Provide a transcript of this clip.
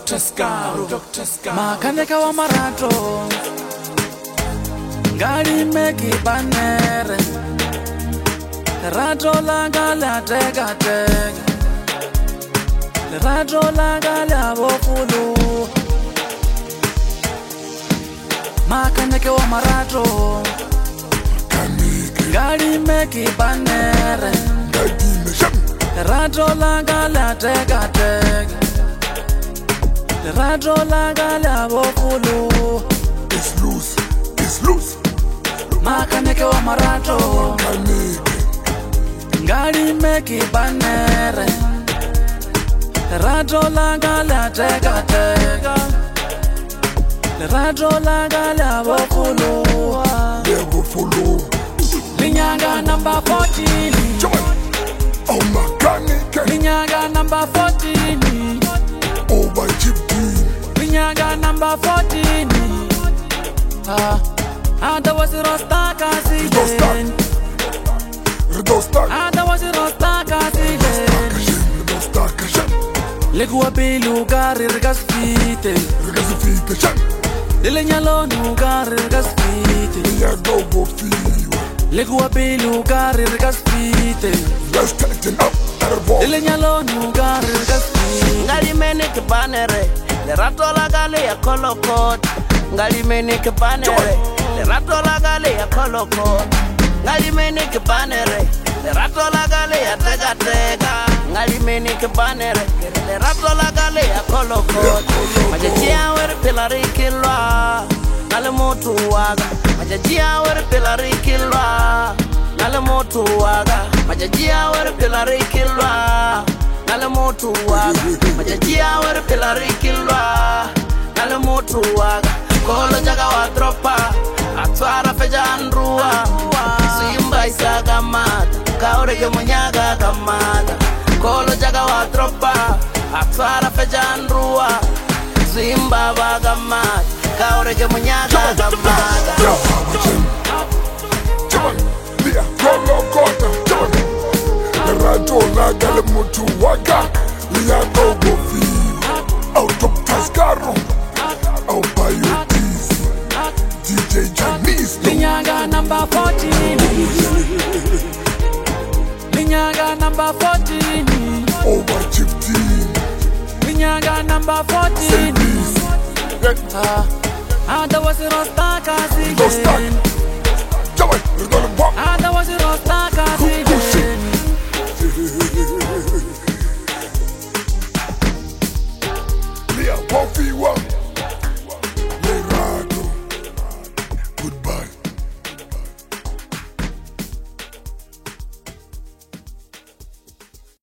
Dr. Scaru, Dr. Scaru. Makaneka wa marato Ngari meki banere Rato langa la tega tega Rato langa la wofulu Makaneka wa marato Ngari meki banere Rato langa la tega tega Rato langa la wofulu It's loose, it's loose. Makaneke wa marato Ngari meki banere Rato langa la tega tega Rato langa la wofulu Never follow. Linyanga number 14 Oh my God, Linyanga number 14 oh my gypsy. Linyanga number 14 Ada wasi rosta kasi den Redo stack. Ada wasi rosta kasi den Redo stack. Lekuwa pilu gari rigas fite Regas feet. Shem. Dile nyalo nu gari rigas fite Yeah, go feel. Lekuwa pilu gari rigas fite Let's tighten up. Airborne. Dile nyalo nu gari rigas fite Ngali meni ke banere Le rato la gale ya kolokot Ngali meni ke banere Le rato la gale ya kolokot Ngali meni ke banere Le rato la gale ya tega tega Ngali meni ke banere Le rato la gale ya kolokot Majajia were pilari kilwa Nale motu waga Majajia were pilari kilwa Nale motu waga Majajia were pilari kilwa Nale motu waga Majajia were pilari kilwa Nale motu waga Kolo jaga wa dropa Atwara feja andruwa Simba isa gamata Kaurege munyaga gamata Kolo jaga wa dropa Atwara feja andruwa Simba wa gamata Kaurege munyaga gamata Rato la gale mutu waka. Liya go feel. Oh, Dr. Scaru. Oh, Biotis. DJ Janice. Linyanga number 14 Linyanga number 14 Over 15. Linyanga number 14 Ada wasi rosta kasi Redo stack. den Jawai, redo le walk. Ada wasi rosta kasi den Liya, Buffy,